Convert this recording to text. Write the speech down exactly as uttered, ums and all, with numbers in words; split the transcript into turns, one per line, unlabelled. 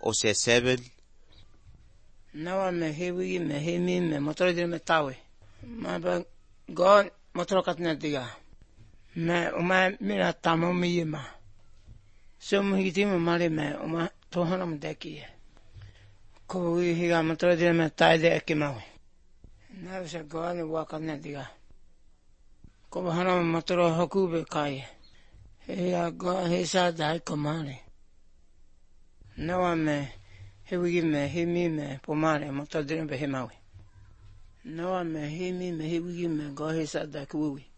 o se seven.
Nawa me hewi me hemi me motor dire me tawe. Ma ba go motor katna diga. Me uma mira tamo mi yema. So mo hiti mo male me uma tohana mo deki. Ko wi higa motor dire me tai de ekimawe. Na se go ni wa katna diga. Ko hana motor hokube kai. He a go he sa dai komale. Nawa me hewi me hemi me pomare motor dire be hemawe. Nawa me hemi me hewi me go he sa dai kuwi.